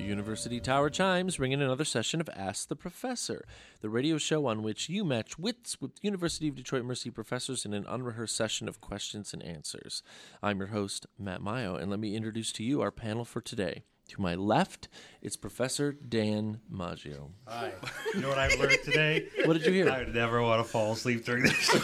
University Tower chimes ring in another session of Ask the Professor, the radio show on which you match wits with University of Detroit Mercy professors in an unrehearsed session of questions and answers. I'm your host, Matt Maio, and let me introduce to you our panel for today. To my left, it's Professor Dan Maggio. Hi. You know what I've learned today? What did you hear? I would never want to fall asleep during this.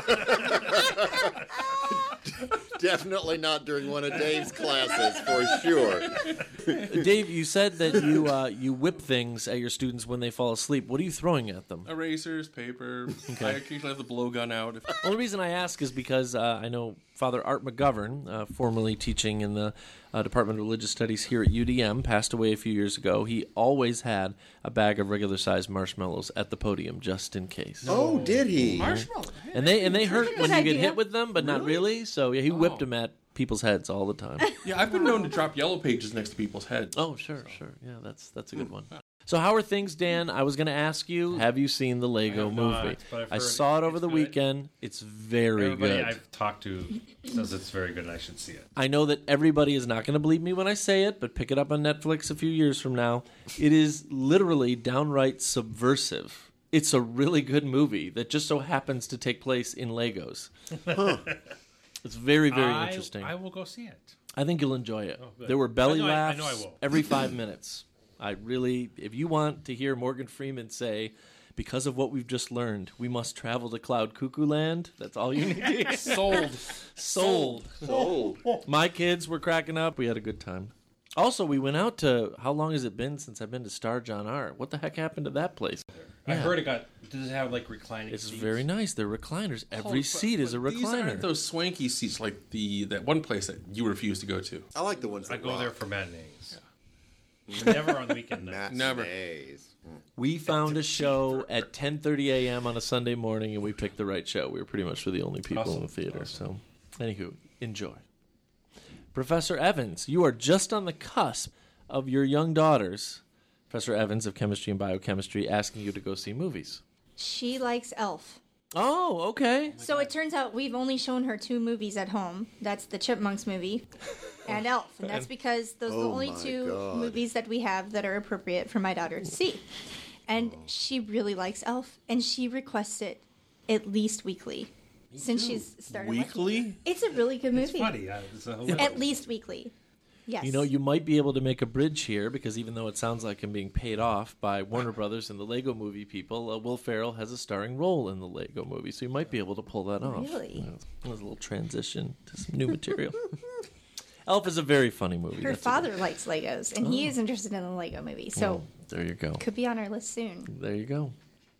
Definitely not during one of Dave's classes, for sure. Dave, you said that you whip things at your students when they fall asleep. What are you throwing at them? Erasers, paper. I occasionally have the blowgun out. The only reason I ask is because I know Father Art McGovern, formerly teaching in the Department of Religious Studies here at UDM, passed away a few years ago. He always had a bag of regular-sized marshmallows at the podium just in case. Oh, did he? Marshmallow. And they hurt when you idea. get hit with them, but not really. So yeah, he whipped them at people's heads all the time. Yeah, I've been known to drop yellow pages next to people's heads. Oh, sure. Yeah, that's a good one. So how are things, Dan? I was going to ask you, have you seen the Lego movie? I saw it over the weekend. It's very Everybody good. I've talked to says it's very good and I should see it. I know that everybody is not going to believe me when I say it, but pick it up on Netflix a few years from now. It is literally downright subversive. It's a really good movie that just so happens to take place in Legos. It's very, very interesting. I will go see it. I think you'll enjoy it. Oh, good. There were belly I laughs know I will. every 5 minutes. If you want to hear Morgan Freeman say, because of what we've just learned, we must travel to Cloud Cuckoo Land, that's all you need. Sold. My kids were cracking up. We had a good time. Also, we went out to, how long has it been since I've been to Star John Art? What the heck happened to that place? I heard does it have like reclining It's seats? very nice. They're recliners. Every seat is a These recliner. aren't those swanky seats like that one place that you refuse to go to. I like the ones that I go rock. there for matinees. Never on the weekend night. Matinees. We found a show at 10:30 a.m. on a Sunday morning, and we picked the right show. We were pretty much the only people in the theater. So, anywho, enjoy. Professor Evans, you are just on the cusp of your young daughters, Professor Evans of Chemistry and Biochemistry, asking you to go see movies. She likes Elf. Oh, okay. So it turns out we've only shown her 2 movies at home. That's the Chipmunks movie and Elf. And that's because those are the only 2 movies that we have that are appropriate for my daughter to see. And she really likes Elf. And she requests it at least weekly. Since she's started watching Weekly? it. It's a really good movie. It's funny. At least weekly. Yes. You know, you might be able to make a bridge here because even though it sounds like I'm being paid off by Warner Brothers and the Lego movie people, Will Ferrell has a starring role in the Lego movie, so you might be able to pull that off. Really? There's a little transition to some new material. Elf is a very funny movie. Her father likes Legos, and he is interested in the Lego movie. So there you go. could be on our list soon. There you go.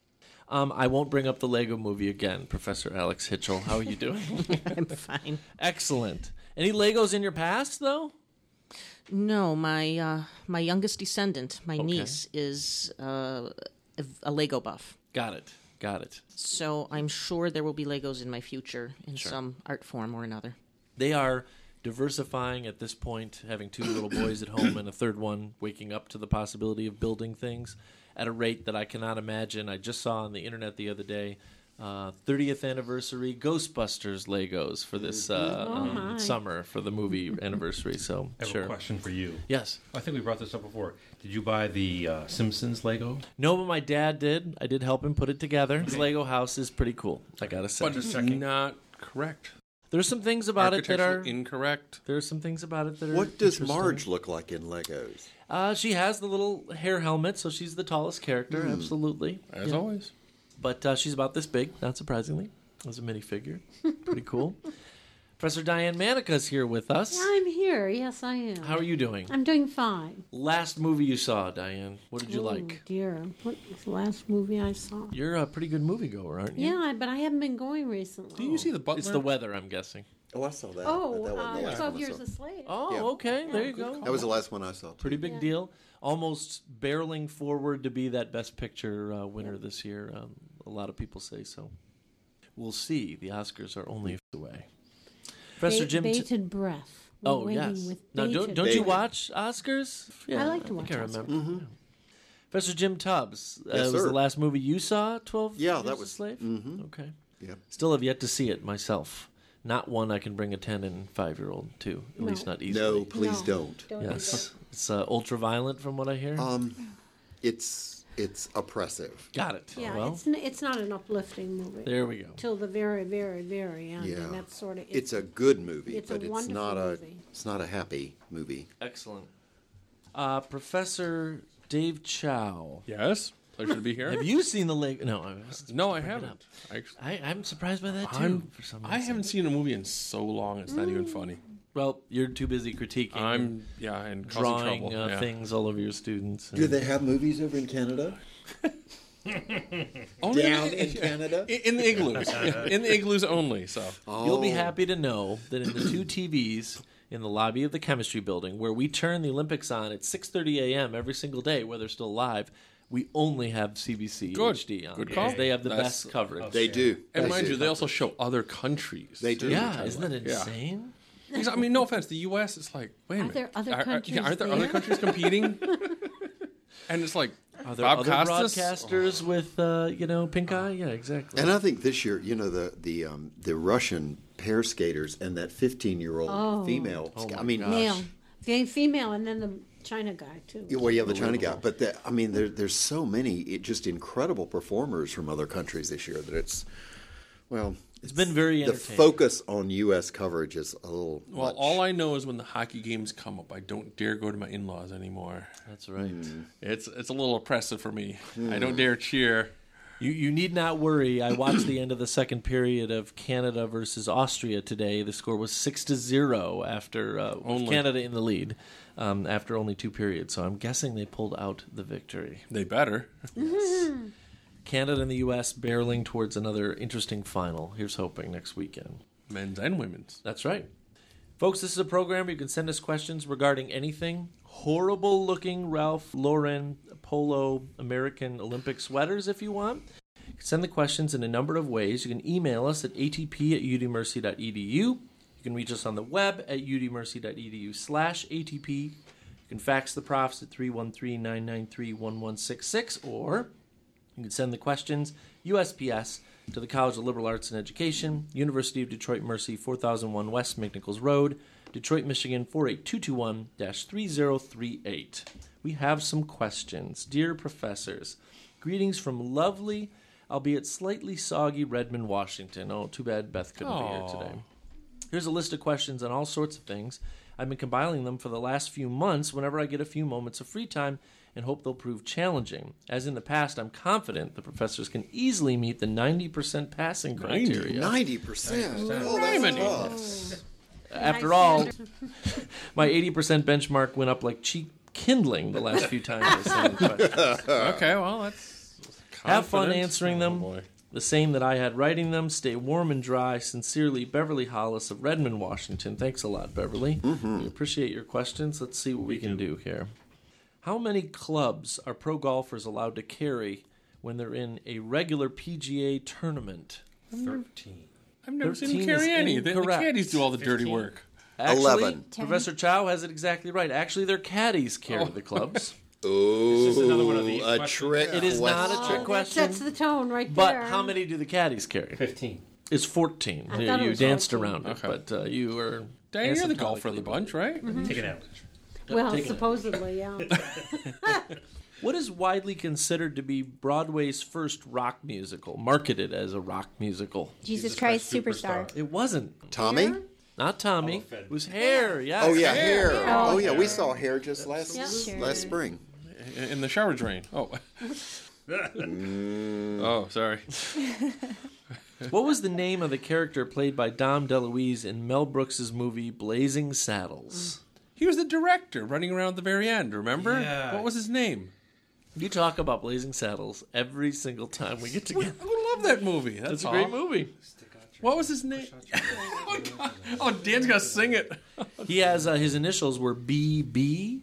I won't bring up the Lego movie again, Professor Alex Hitchell. How are you doing? I'm fine. Excellent. Any Legos in your past, though? No, my youngest descendant, my niece, is a Lego buff. Got it. So I'm sure there will be Legos in my future in some art form or another. They are diversifying at this point, having 2 little boys at home and a third one waking up to the possibility of building things at a rate that I cannot imagine. I just saw on the internet the other day 30th anniversary Ghostbusters Legos for this summer for the movie anniversary. So I have a question for you. Yes. I think we brought this up before. Did you buy the Simpsons Lego? No, but my dad did. I did help him put it together. His Lego house is pretty cool, I gotta say. But it's not correct. There's some things about it that are incorrect. There are some things about it that are. What does interesting. Marge look like in Legos? She has the little hair helmet, so she's the tallest character, absolutely. As always. But she's about this big, not surprisingly, as a minifigure. Pretty cool. Professor Diane Manica's here with us. I'm here. Yes, I am. How are you doing? I'm doing fine. Last movie you saw, Diane. What did you Oh, like? dear. What was the last movie I saw? You're a pretty good moviegoer, aren't you? Yeah, but I haven't been going recently. Do you see the Butler? It's the weather, I'm guessing. Oh, I saw that. Oh, that wasn't the last 12 one I Years saw. a Slave. Oh, Yeah. okay. There you good go. call. That was the last one I saw. Too. Pretty big deal. Almost barreling forward to be that Best Picture winner this year. A lot of people say so. We'll see. The Oscars are only away. Professor Jim. Bated breath. We're Oh waiting yes. with Now bated don't you breath. watch Oscars? Yeah, I like to watch think I remember. Oscars. Yeah. Professor Jim Tubbs. Yes, was sir. the last movie you saw? 12 Yeah, Years that a was- Slave. mhm. Okay. Yeah. Still have yet to see it myself. Not one I can bring a 10 and 5-year-old to. At least not easily. No, please don't. Don't Yes. It's ultra-violent from what I hear. It's oppressive. Got it. Yeah, Well, it's not an uplifting movie. there we go. Till the very, very, very end. Yeah. And that's sort of It's a good movie, it's a but it's wonderful not movie. it's not a happy movie. Excellent. Professor Dave Chow. Yes. Pleasure to be here. Have you seen the Lego? No, No, I haven't. I'm surprised by that too. For some reason. I haven't seen a movie in so long. It's not even funny. Well, you're too busy critiquing. And causing drawing trouble. Yeah. things all over your students. Do they have movies over in Canada? Only Down in Canada? in the igloos, in the igloos only. So You'll be happy to know that in the two TVs in the lobby of the chemistry building, where we turn the Olympics on at 6:30 a.m. every single day, where they're still live, we only have CBC Good. HD on. Good because call. they have the That's- best coverage. They do. and mind you, they also show other countries. They do. Yeah, isn't that Yeah. insane? Because, I mean, no offense, the U.S. is like, wait a minute, there other countries aren't there there? other countries competing? And it's like Are there Bob other Costas. broadcasters with pink eye? Yeah, exactly. And I think this year, the Russian pair skaters and that 15-year-old female. I mean, male. Female, and then the China guy, too. well, yeah, the China guy. But there's so many just incredible performers from other countries this year that it's been very the entertaining. focus on U.S. coverage is a little. Well, much. all I know is when the hockey games come up, I don't dare go to my in-laws anymore. That's right. It's a little oppressive for me. I don't dare cheer. You need not worry. I watched the end of the second period of Canada versus Austria today. The score was 6-0 after with Canada in the lead after only 2 periods. So I'm guessing they pulled out the victory. They better. Canada and the U.S. barreling towards another interesting final. Here's hoping next weekend. Men's and women's. That's right. Folks, this is a program where you can send us questions regarding anything. Horrible-looking Ralph Lauren Polo American Olympic sweaters if you want. You can send the questions in a number of ways. You can email us at atp@udmercy.edu. You can reach us on the web at udmercy.edu/atp. You can fax the profs at 313-993-1166, or you can send the questions, USPS, to the College of Liberal Arts and Education, University of Detroit Mercy, 4001 West McNichols Road, Detroit, Michigan, 48221-3038. We have some questions. Dear professors, greetings from lovely, albeit slightly soggy Redmond, Washington. Oh, too bad Beth couldn't be here today. Here's a list of questions on all sorts of things. I've been compiling them for the last few months whenever I get a few moments of free time and hope they'll prove challenging. As in the past, I'm confident the professors can easily meet the 90% passing criteria. 90%. Oh, that's tough. After all, my 80% benchmark went up like cheap kindling the last few times I sent questions. Okay, well, that's Have fun confident. answering them. Oh, boy. The same that I had writing them. Stay warm and dry. Sincerely, Beverly Hollis of Redmond, Washington. Thanks a lot, Beverly. We appreciate your questions. Let's see what we can do here. How many clubs are pro golfers allowed to carry when they're in a regular PGA tournament? 13. I've never seen 13 them carry is any. The incorrect. caddies do all the dirty 15. work. Actually, 11. Professor Chow has it exactly right. Actually, their caddies carry the clubs. Ooh, Is this another one of these a questions? trick. It is not a question. trick That question. sets the tone right But there. how many do the caddies carry? 15. It's 14. I thought it You was danced 14. around it, Okay. but you were... Diane, you're the golfer of the asymptotically bunch, right? Take it out. Well, Take it. supposedly, yeah. What is widely considered to be Broadway's first rock musical, marketed as a rock musical? Jesus Christ Superstar. It wasn't. Tommy? Not Tommy. Elephant. It was Hair, yes. Oh, yeah, Hair. Oh, Oh, yeah, we saw Hair just last Sure. spring. In the shower drain. Oh. Oh, sorry. What was the name of the character played by Dom DeLuise in Mel Brooks' movie Blazing Saddles? He was the director running around at the very end, remember? Yeah. What was his name? You talk about Blazing Saddles every single time we get together. I love that movie. That's It's a great all. movie. What was his name? Oh, God. Oh, Dan's got to sing it. He has his initials were BB.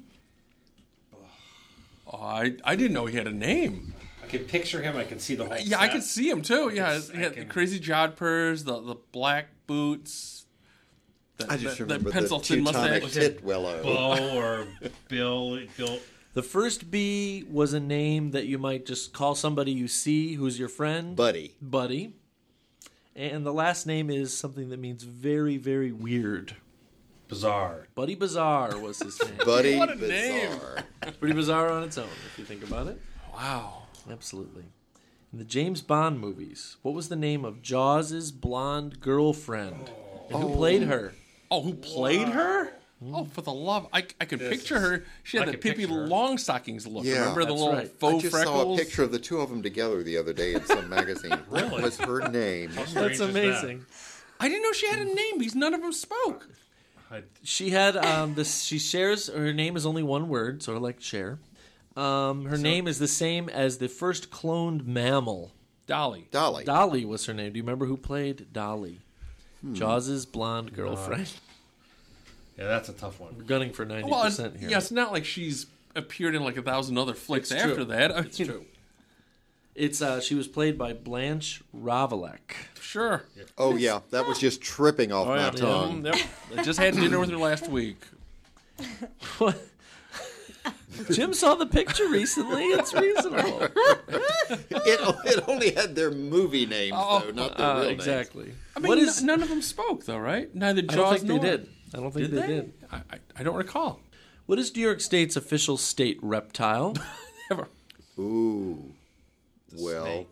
Oh, I didn't know he had a name. I can picture him. I can see the whole Yeah, I set. could see him too. Yeah, he had the can- crazy jodhpurs, the black boots. I just remember the pencil thin Teutonic mustache. Titwillow. Bo or Bill. The first B was a name that you might just call somebody you see who's your friend. Buddy. And the last name is something that means very, very weird. Bizarre. Buddy Bizarre was his name. Buddy What a Bizarre. name. Pretty bizarre on its own, if you think about it. Wow. Absolutely. In the James Bond movies, what was the name of Jaws' blonde girlfriend? And who played her? Oh, who played her? Oh, for the love! I can picture her. She had I that can Pippi picture her. Longstockings look. Yeah, Remember the that's little right. I faux just freckles? saw a picture of the two of them together the other day in some magazine. What was her name? That's amazing. I didn't know she had a name because none of them spoke. She had this. She shares her name is only one word, sort of like Cher. Her name is the same as the first cloned mammal. Dolly. Dolly. Dolly was her name. Do you remember who played Dolly? Jaws' blonde girlfriend. Yeah, that's a tough one. We're gunning for 90% Well, here. yeah, it's not like she's appeared in like 1,000 other flicks It's after true. that. It's true. It's she was played by Blanche Ravalac. Sure. Oh, yeah. That was just tripping off my yeah. tongue. Yep. I just had dinner with her last week. What? Jim saw the picture recently. It's reasonable. It only had their movie names, though, not their real names. Exactly. I mean, What is? none of them spoke, though, right? Neither I Jaws don't think they nor... did. I don't think Did they did. I don't recall. What is New York State's official state reptile? Ever. Ooh. Well,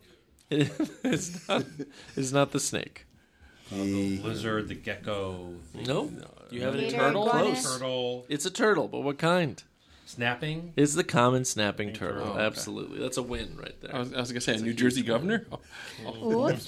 It's not the snake. The lizard, the gecko, No. You have any Gator, turtle? iguana. Close. turtle, It's a turtle, but what kind? snapping. It's the common snapping turtle. turtle. Absolutely. That's a win right there. I was going to say, a New Jersey governor? Oh. Oops.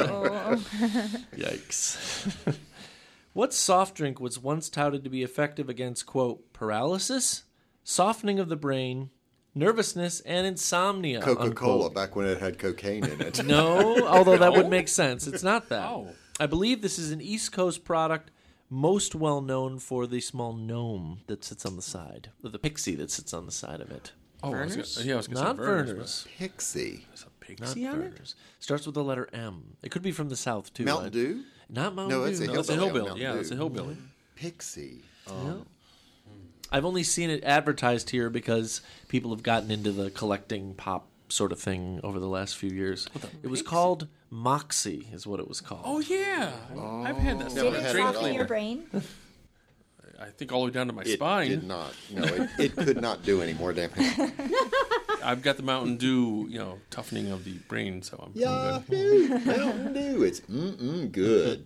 Yikes. What soft drink was once touted to be effective against, quote, paralysis, softening of the brain, nervousness, and insomnia? Coca-Cola, unquote? back when it had cocaine in it. No, although that would make sense. It's not that. Oh. I believe this is an East Coast product most well known for the small gnome that sits on the side, or the pixie that sits on the side of it. Oh, I was gonna say Not Verner's. Verner's. Pixie. There's a Not pixie on it? Verner's. Starts with the letter M. It could be from the South, too. Mountain Dew? Not Mountain No, Dew. it's a That's a Hillbilly on hillbilly. Mountain Yeah, Dew. that's a hillbilly. Pixie. I've only seen it advertised here because people have gotten into the collecting pop sort of thing over the last few years. It was called Moxie, is what it was called. Oh, yeah. I've had that. Never Did it had drink it soften all. your brain? I think all the way down to my It spine. did not. No, it could not do any more damage. I've got the Mountain Dew, toughening of the brain, so I'm good. Yahoo! Mountain Dew. It's good.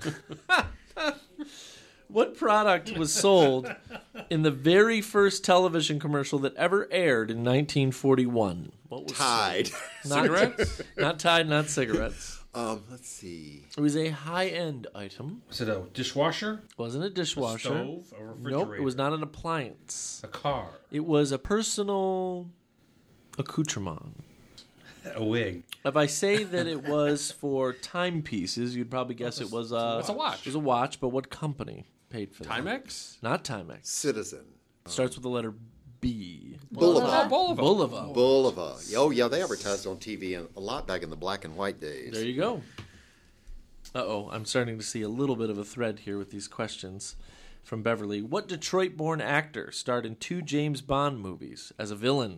What product was sold in the very first television commercial that ever aired in 1941? What was Tide. Not, Cigarettes? Not Tide, not cigarettes. Let's see. It was a high-end item. Was it a dishwasher? Wasn't a dishwasher. Stove? A refrigerator? Nope, it was not an appliance. A car? It was a personal accoutrement. A wig? If I say that it was for timepieces, you'd probably guess it was a... It's a watch. It was a watch, but what company paid for that? Timex? Not Timex. Citizen. Starts with the letter B. Boulevard. Bulova. Bulova. Boulevard. Oh, yeah, they advertised on TV a lot back in the black and white days. There you go. Uh-oh, I'm starting to see a little bit of a thread here with these questions from Beverly. What Detroit-born actor starred in 2 James Bond movies as a villain?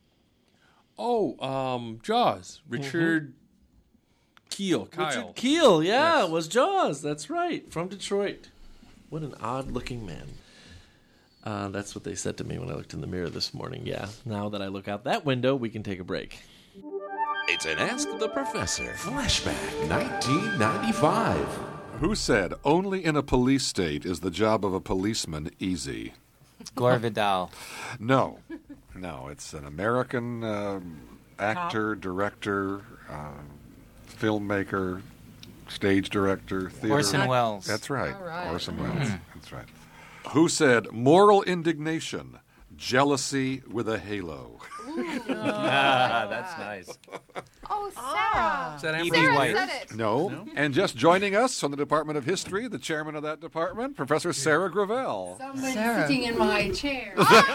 Oh, Jaws. Richard Kyle. Richard Keel, yeah, it was Jaws. That's right, from Detroit. What an odd-looking man. That's what they said to me when I looked in the mirror this morning. Yeah, now that I look out that window, we can take a break. It's an Ask the Professor Flashback 1995. Who said only in a police state is the job of a policeman easy? Gore Vidal. No, it's an American actor, director, filmmaker, stage director, theater. Orson Welles. That's right. All right. Orson Welles. That's right. Who said moral indignation, jealousy with a halo? That's nice. Oh, Sarah. Is that E.B. Sarah White. said it. No. And just joining us from the Department of History, the chairman of that department, Professor Sarah Gravel. Someone Sarah. sitting in my chair.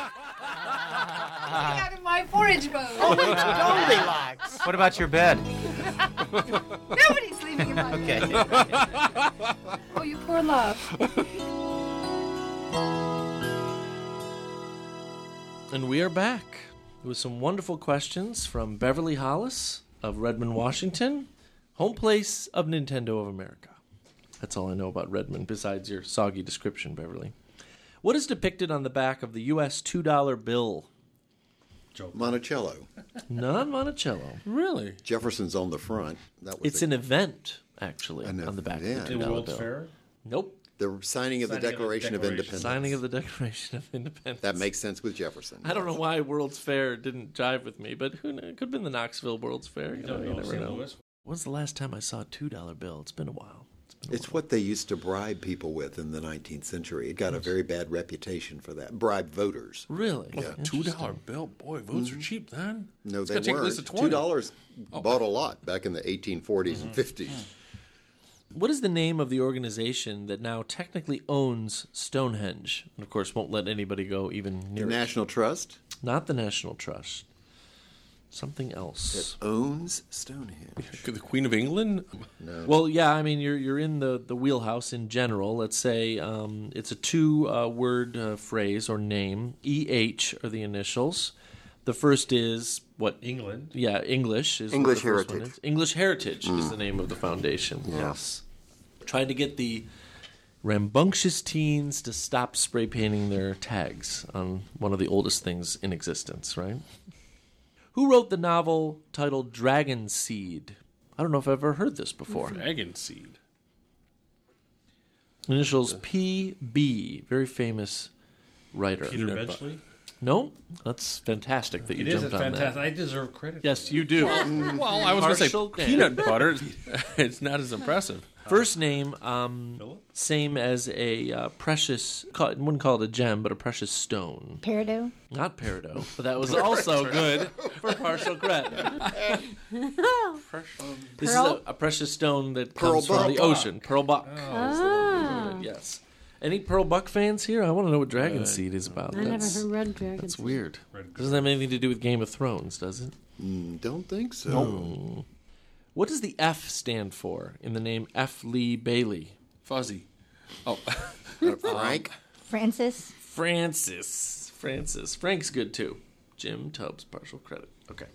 Out of my porridge bowl. Don't relax. What about your bed? Nobody's sleeping in my bed. Oh, you poor love. And we are back with some wonderful questions from Beverly Hollis of Redmond, Washington, home place of Nintendo of America. That's all I know about Redmond, besides your soggy description, Beverly. What is depicted on the back of the U.S. $2 bill? Monticello. Not Monticello. Really? Jefferson's on the front. That was It's an event, actually, on the back event. of the $2 World's bill. Fair? Nope. The signing of the Declaration of Independence. Signing of the Declaration of Independence. That makes sense with Jefferson. I don't know why World's Fair didn't jive with me, but who knows? It could have been the Knoxville World's Fair. You never know. When's the last time I saw a $2 bill? It's been a while. It's what they used to bribe people with in the 19th century. It got a very bad reputation for that. Bribe voters. Really? Yeah. $2 bill. Boy, votes are cheap then. No, It's they gonna take at weren't. least a 20. $2 bought a lot back in the 1840s and 50s. What is the name of the organization that now technically owns Stonehenge? And, of course, won't let anybody go even near The it. National Trust? Not the National Trust. Something else. It owns Stonehenge. The Queen of England? No. Well, yeah, I mean, you're in the wheelhouse in general. Let's say it's a two-word phrase or name. EH are the initials. The first is what? England. Yeah, English is English what the first one Heritage. is. English Heritage is the name of the foundation. Yes. Trying to get the rambunctious teens to stop spray painting their tags on one of the oldest things in existence, right? Who wrote the novel titled Dragon Seed? I don't know if I've ever heard this before. Dragon Seed. Initials P.B. Very famous writer. Peter Benchley? No, that's fantastic that you It is jumped on fantastic. that. I deserve credit. Yes, you do. Well, I was going to say Partial Dan. peanut butter. It's not as impressive. First name, same as a precious, wouldn't call it a gem, but a precious stone. Peridot. Not peridot, but that was also good for partial credit. This is a precious stone that comes from the ocean. Pearl buck. Yes. Any Pearl Buck fans here? I want to know what Dragon Seed is about. I never read Dragon That's Seed. weird. Doesn't have anything to do with Game of Thrones, does it? Don't think so. No. What does the F stand for in the name F. Lee Bailey? Fuzzy. Oh. Frank? Francis. Francis. Frank's good too. Jim Tubbs, partial credit. Okay.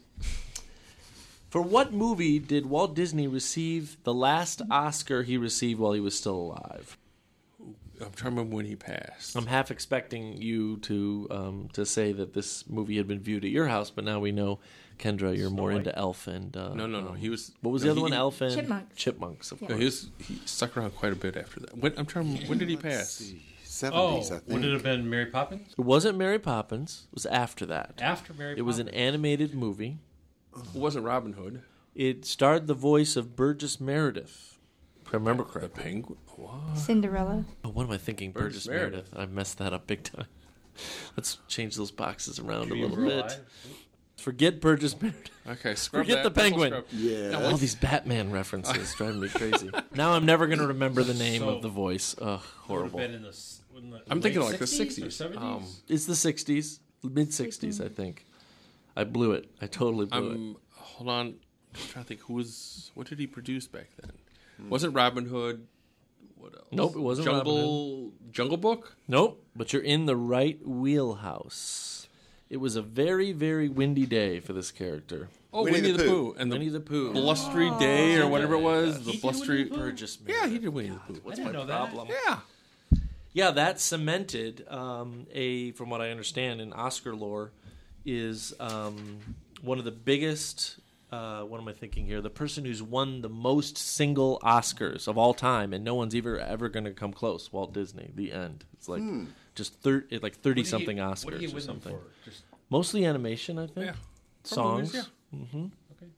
For what movie did Walt Disney receive the last Oscar he received while he was still alive? I'm trying to remember when he passed. I'm half expecting you to say that this movie had been viewed at your house, but now we know, Kendra, you're more into Elf and... No. He was... What was the other one? Elf and... Chipmunks. Chipmunks, of course. No, he stuck around quite a bit after that. When did he pass? 70s, I think. Would it have been Mary Poppins? It wasn't Mary Poppins. It was after that. After Mary Poppins. It was an animated movie. It wasn't Robin Hood. It starred the voice of Burgess Meredith, if I remember The correctly. Penguin? What? Cinderella. Oh, what am I thinking? Burgess Meredith. I messed that up big time. Let's change those boxes around a little bit. Forget Burgess Meredith. Okay, scrub Forget that. the Penguin. Yeah. All these Batman references driving me crazy. Now I'm never going to remember the name of the voice. Ugh, horrible. Would have been in the I'm thinking late like the 60s or 60s. 70s? It's the 60s, mid-60s, I think. I blew it. I totally blew it. Hold on. I'm trying to think what did he produce back then? Wasn't Robin Hood? What else? Nope, it wasn't Jungle Book? Nope, but you're in the right wheelhouse. It was a very, very windy day for this character. Oh, Winnie the Pooh. And Winnie the Pooh. Blustery Day or whatever it was. The blustery... Burgess Meredith. Yeah, he did Winnie the Pooh. What's I my didn't know that. problem? Yeah. Yeah, that cemented from what I understand in Oscar lore, is one of the biggest. What am I thinking here? The person who's won the most single Oscars of all time, and no one's ever going to come close. Walt Disney. The end. It's like just 30 something Oscars What did he win or them something. for? Just Mostly animation, I think. Yeah. Songs. Movies, Mm-hmm. Okay.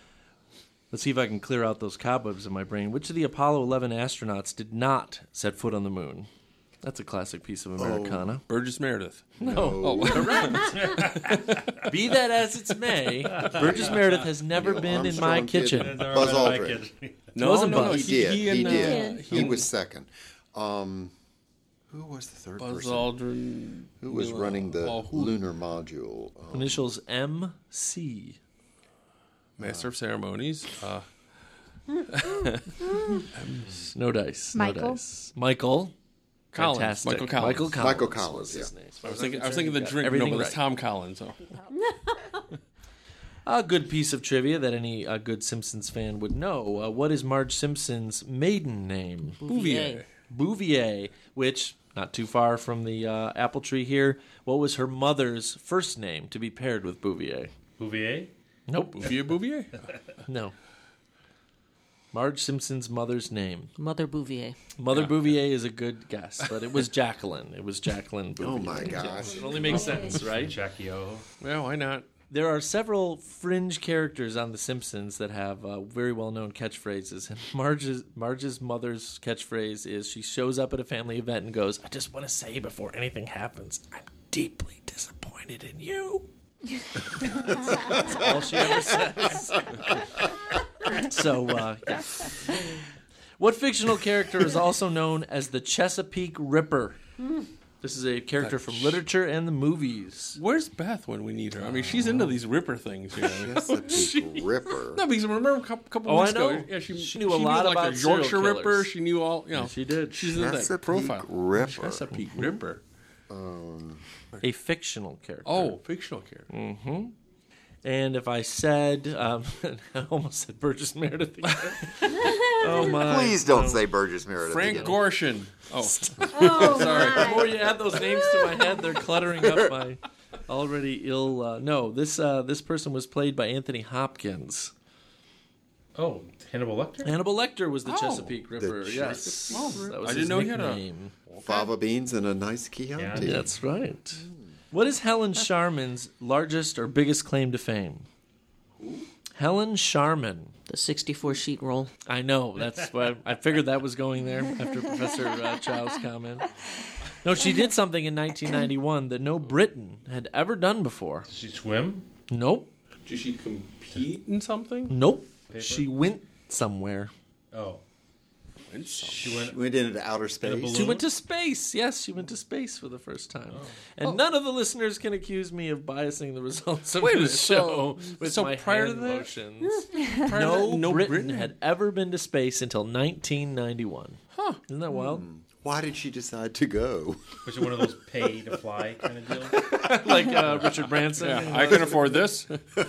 Let's see if I can clear out those cobwebs in my brain. Which of the Apollo 11 astronauts did not set foot on the moon? That's a classic piece of Americana. Burgess Meredith. No. Oh, Correct. Be that as it may, Burgess Meredith has never been in my kitchen. Buzz Aldrin. No, wasn't Buzz. He did. he He was second. Who was the third Buzz person? Aldrin. Who was running the who? lunar module? Initials MC. Master of Ceremonies. No dice. No Michael. dice. Michael. Collins. Fantastic. Michael Collins. Michael Collins, was his yeah. name. I was thinking the drink. everything No, but right. it's Tom Collins. Oh. A good piece of trivia that any good Simpsons fan would know. What is Marge Simpson's maiden name? Bouvier. Bouvier, which, not too far from the apple tree here, what was her mother's first name to be paired with Bouvier? Bouvier? Nope. Bouvier? No. Marge Simpson's mother's name. Mother Bouvier. Mother Bouvier is a good guess, but it was Jacqueline. It was Jacqueline Bouvier. Oh, my gosh. It only makes sense, right? Jackie O. Well, why not? There are several fringe characters on The Simpsons that have very well-known catchphrases. And Marge's mother's catchphrase is she shows up at a family event and goes, "I just want to say before anything happens, I'm deeply disappointed in you." That's all she ever says. So, yeah. What fictional character is also known as the Chesapeake Ripper? This is a character from literature and the movies. Where's Beth when we need her? I mean, she's into these Ripper things. You know? Chesapeake Ripper. No, because remember a couple weeks ago, yeah, she knew a lot like about the Yorkshire serial Ripper. killers. She knew all. You know, Yeah, she did. She's in that Chesapeake profile. Ripper. Chesapeake Ripper. A fictional character. Oh, fictional character. Mm-hmm. And if I said, I almost said Burgess Meredith again. Oh my! Please don't say Burgess Meredith. Frank again. Gorshin. Oh, sorry. The more you add those names to my head, they're cluttering up my already ill. No, this person was played by Anthony Hopkins. Oh, Hannibal Lecter? Hannibal Lecter was the Oh. Chesapeake Ripper. The Yes, Chesapeake that was I his didn't know he had a- nickname. Fava beans and a nice Chianti. Yeah. That's right. What is Helen Sharman's largest or biggest claim to fame? Helen Sharman. The 64-sheet roll. I know. That's why I figured that was going there after Professor Chow's comment. No, she did something in 1991 that no Briton had ever done before. Did she swim? Nope. Did she compete in something? Nope. Paper? She went somewhere. Oh. She went. Went into outer In a space. balloon? She went to space. Yes, she went to space for the first time. And none of the listeners can accuse me of biasing the results of Wait, this show with so my prior to hand that? motions. Prior to No, that, no Briton Britain had ever been to space until 1991. Huh. Isn't that wild? Why did she decide to go? Was it one of those pay to fly kind of deals? Like Richard Branson. Yeah, I can afford this.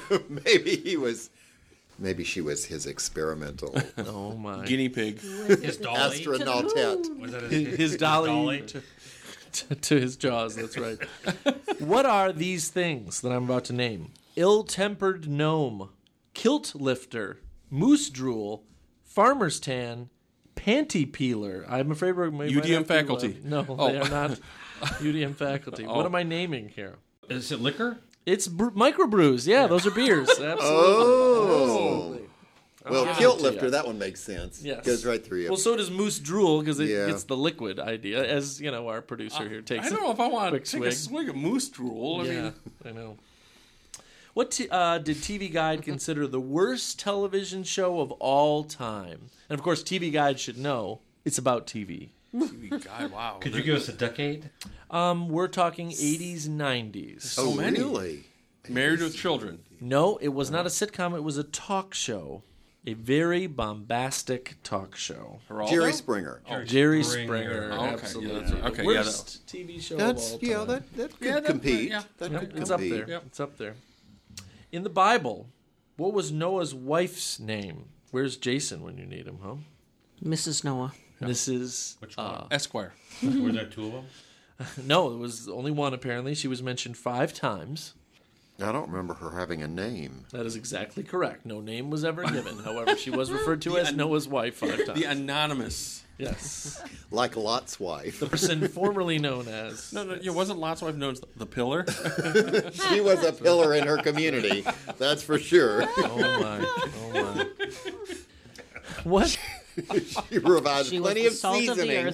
Maybe she was his experimental Oh, my. Guinea pig. His dolly? astronautette. Was that His dolly to his jaws, that's right. What are these things that I'm about to name? Ill-tempered gnome, kilt lifter, moose drool, farmer's tan, panty peeler. I'm afraid we might UDM have to, faculty. No, Oh. they are not UDM faculty. What am I naming here? Is it liquor? It's microbrews. Yeah, those are beers. Absolutely. Oh. Well, give kilt it to lifter, you. that one makes sense. Yes. Goes right through you. Well, so does moose drool because it Yeah. gets the liquid idea, as you know, our producer here takes. I don't know if I want to quick take a swig of moose drool. I Yeah, mean, I know. What did TV Guide consider the worst television show of all time? And of course, TV Guide should know it's about TV. God, wow. Could you give us a decade? We're talking 80s, 90s. So many. Really? Married with Children. No, it was not a sitcom. It was a talk show. A very bombastic talk show. Geraldo? Jerry Springer. Jerry Springer. Okay, Absolutely. yeah, that's- okay, the yeah, worst TV show That's of all time. that could Yeah, that- compete. yeah. That Yep, could it's up compete. there. Yep. It's up there. In the Bible, what was Noah's wife's name? Where's Jason when you need him, huh? Mrs. Noah. This is Which one? Esquire. Were there two of them? no, it was only one apparently. She was mentioned 5 times. I don't remember her having a name. That is exactly correct. No name was ever given. However, she was referred to as Noah's wife 5 times. The anonymous. Yes. Like Lot's wife. The person formerly known as. No, it wasn't Lot's wife known as the pillar. She was a pillar in her community. That's for sure. Oh my. Oh my. What? She provided She was plenty the of salt of the seasoning.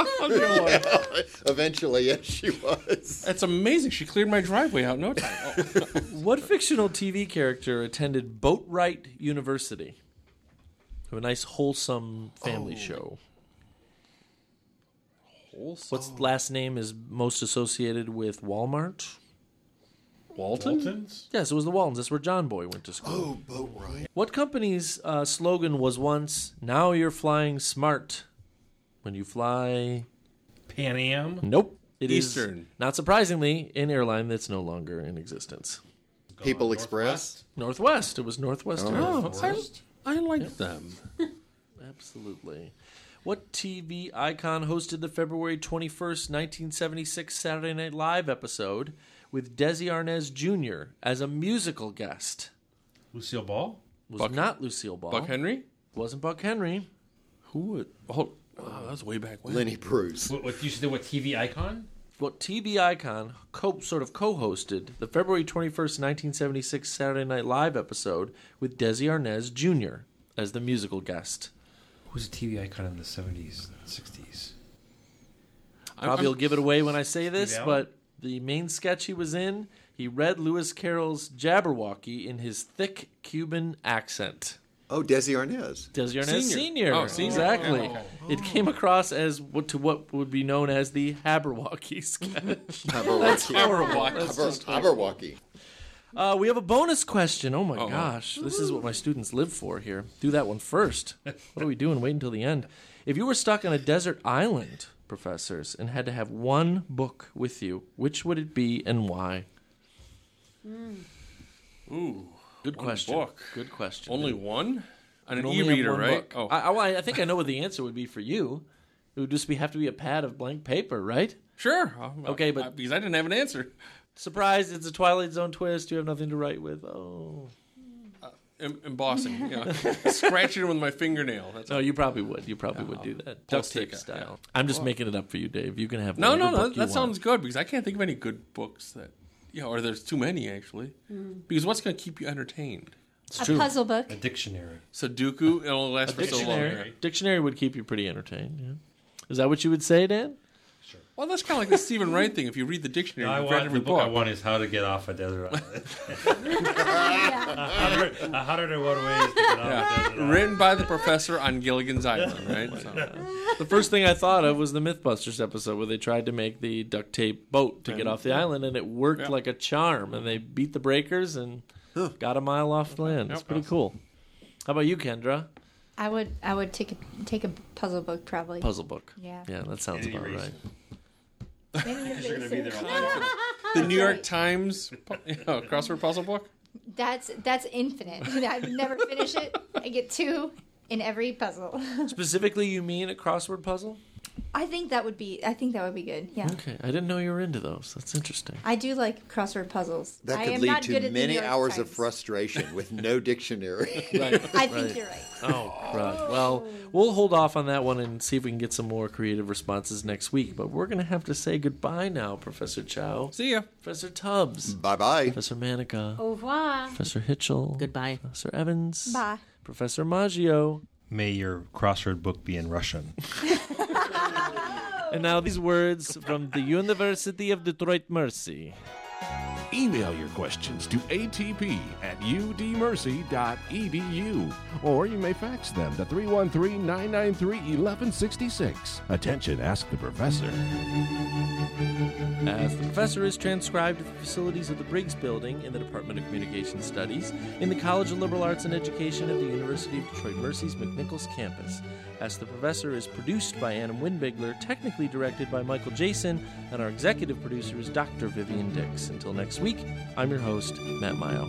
earth. Eventually, yes, she was. That's amazing. She cleared my driveway out in no time. Oh. What fictional TV character attended Boatwright University? A nice, wholesome family show. What's last name is most associated with Walmart? Waltons? Yes, it was the Waltons. That's where John Boy went to school. Oh, Boatwright. What company's slogan was once, "Now you're flying smart"? When you fly... Pan Am? Nope. It is, Eastern. not surprisingly, an airline that's no longer in existence. People Express. Northwest. It was Northwest. Airlines. I liked them. Absolutely. What TV icon hosted the February 21st, 1976 Saturday Night Live episode with Desi Arnaz Jr. as a musical guest? Lucille Ball? Was not Lucille Ball. Buck Henry? Wasn't Buck Henry. Who would... Oh, that was way back when. Lenny Bruce. What you said? What TV icon? What TV icon co-hosted the February 21st, 1976 Saturday Night Live episode with Desi Arnaz Jr. as the musical guest? Who was a TV icon in the 70s and 60s? Probably will give it away when I say this, Allen? but the main sketch he was in, he read Lewis Carroll's Jabberwocky in his thick Cuban accent. Oh, Desi Arnaz. Desi Arnaz Sr. Oh, Senior. Exactly. Oh. It came across as what would be known as the Haberwocky sketch. Haberwocky. We have a bonus question. Oh, my gosh. This is what my students live for here. Do that one first. What are we doing? Wait until the end. If you were stuck on a desert island, professors, and had to have one book with you, which would it be and why? Ooh. Good question. Book. Good question. Only one? On an Only have e-reader, one right? book. Oh. I think I know what the answer would be for you. It would just have to be a pad of blank paper, right? Sure. Okay, but... because I didn't have an answer. Surprise, it's a Twilight Zone twist. You have nothing to write with. Oh. Embossing. Yeah. Scratching it with my fingernail. That's No, you probably would. You probably would do that. Duct tape style. Yeah. I'm just making it up for you, Dave. You can have No, whatever book you that want. sounds good because I can't think of any good books that, or there's too many actually. Because what's going to keep you entertained? It's A puzzle book. A dictionary. Sudoku, it'll last for so long. Dictionary. Dictionary would keep you pretty entertained. Yeah. Is that what you would say, Dan? Well, that's kind of like the Stephen Wright thing. If you read the dictionary, No, you've read every the book I book. want is How to Get Off a Desert Island. 101 ways to get off a desert island. Written by the professor on Gilligan's Island, right? So. The first thing I thought of was the Mythbusters episode where they tried to make the duct tape boat to get off the island, and it worked like a charm. And they beat the breakers and got a mile off the land. It's pretty cool. How about you, Kendra? I would take a puzzle book probably. Puzzle book. Yeah. Yeah, that sounds about right. You're going to be there all the time. The New York Times crossword puzzle book? That's infinite. I'd never finish it. I get 2 in every puzzle. Specifically, you mean a crossword puzzle? I think that would be good. Yeah. Okay, I didn't know you were into those. That's interesting. I do like crossword puzzles. That I could am lead not good to at the many New York hours of Times. frustration with no dictionary. Right. I think you're right. Oh, right. Well, we'll hold off on that one and see if we can get some more creative responses next week. But we're going to have to say goodbye now, Professor Chow. See ya. Professor Tubbs. Bye-bye. Professor Manica. Au revoir. Professor Hitchell. Goodbye. Professor Evans. Bye. Professor Maggio. May your crossword book be in Russian. And now these words from the University of Detroit Mercy. Email your questions to atp@udmercy.edu, or you may fax them to 313-993-1166. Attention, Ask the Professor. As the Professor is transcribed at the facilities of the Briggs Building in the Department of Communication Studies in the College of Liberal Arts and Education at the University of Detroit Mercy's McNichols campus. Ask the Professor is produced by Adam Winbigler, technically directed by Michael Jason, and our executive producer is Dr. Vivian Dix. Until next week, I'm your host, Matt Mayo.